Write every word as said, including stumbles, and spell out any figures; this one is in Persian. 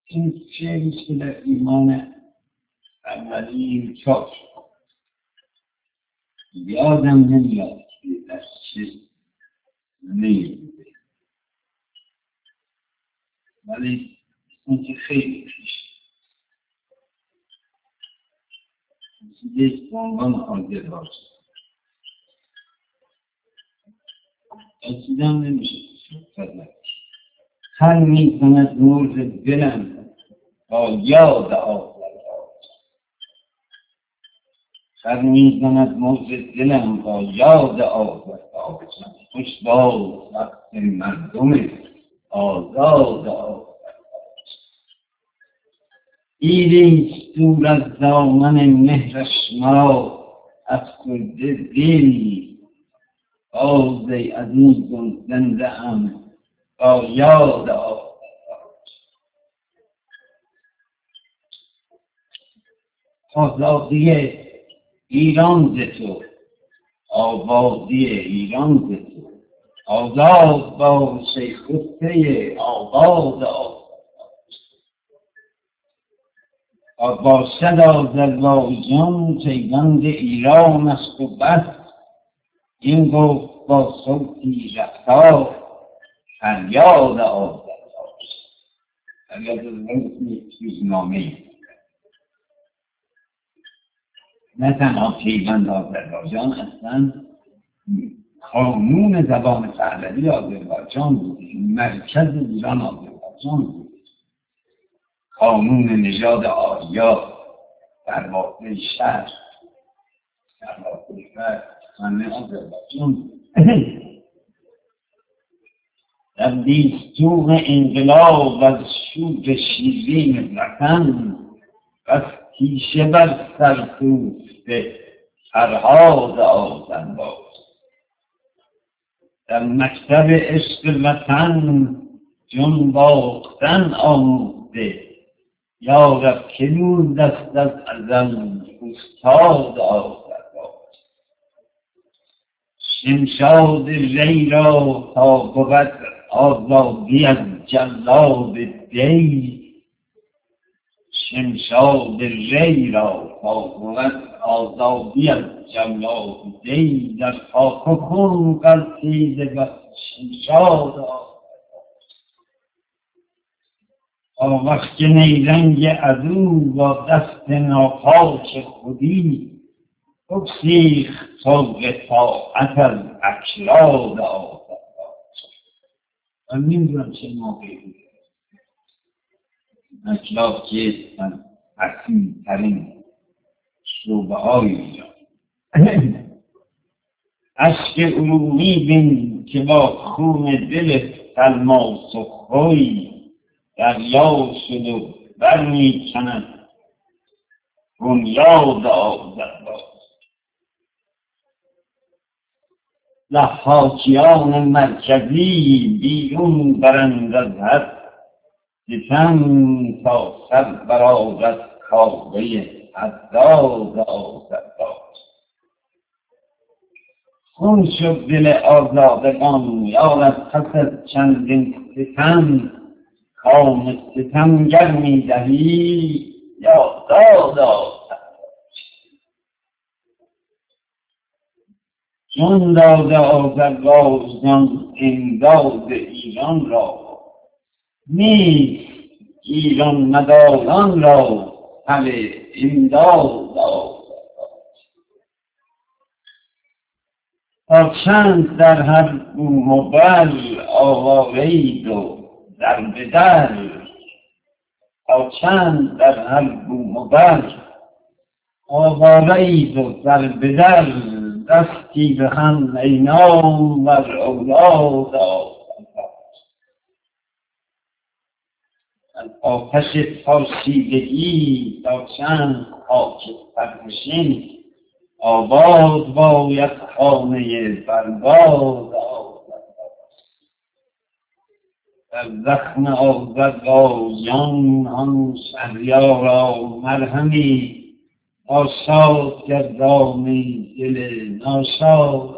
این چیزی که در ایمان اولی چاپ شد. یادم نمیاد که در چه نیده، ولی این که خیلی پیش یک بانوان حاضر باشه اصیدم نمیشه فضل هر میکند مرز دلم با یاد آزد هر میکند مرز دلم با یاد آزد خوش باز وقت مردم آزاد آزد ایریست دور از دامن مهرش ما افسرده دل باز ای عزیزم زنده ام با یاد آزد آزادی ایران ز تو آبادی ایران ز تو آزاد باش خطه آباد آزد باشد آذربایجان پیوند ایران است و بس این گفت با صوتی رفتار فریاد آزد فریاد روزنامه نه تنها پیوند آذربایجان اصلا قانون زبان پهلوی آذربایجان بود، مرکز ایران آذربایجان بود، قانون نژاد آریا در واقع شهر در واقع شهر همه آذربایجان بود. در دیستور انقلاب از شور شیرین وطن بس تیشه بر سر کوفته فرهاد آزد باش در مکتب عشق وطن جان باختن آموخته یارب که دور دست از ازم استاد آزد باش شمشاد ری را تا بود آزادی از جلاد دی شمشاد ری را تا بود آزادی از جلاد دی در خاک و خون غلتیده و شمشاد آن وقت که نیرنگ عدو با دست ناپاک خودی بگسیخت طوق طاعت از اکلاد آزد من نمیدونم چه موقعی بود اکلاد که از حسین ترین شعبه های ایران عشق عرومی بین که با خون دل تلماس و خوی دریا شد و برمی کند بنیاد آزد باش ضحاکیان مرکزی بیرون برند از حد ستم تا سر برآرد کاوه حداد آزد باش خون شد دل آزادگان یار از پس از چندین ستم کام ستمگر می دهی یا داد آزد جان داده آذربایجان امداد ایران را نیست ایران مداران را همه امداد آزد تا چند در هر بوم و بر آوارید و در بدر تا چند در هر بوم و بر آوارید و در بدر دستی به هم ای نامور اولاد آزد از آتش پاشیدگی تا چند خاک پرنشین آباد باید خانه برباد آزد در زخم آذربایجان آن شهریارا مرهمی آشاد گردانی دل ناشاد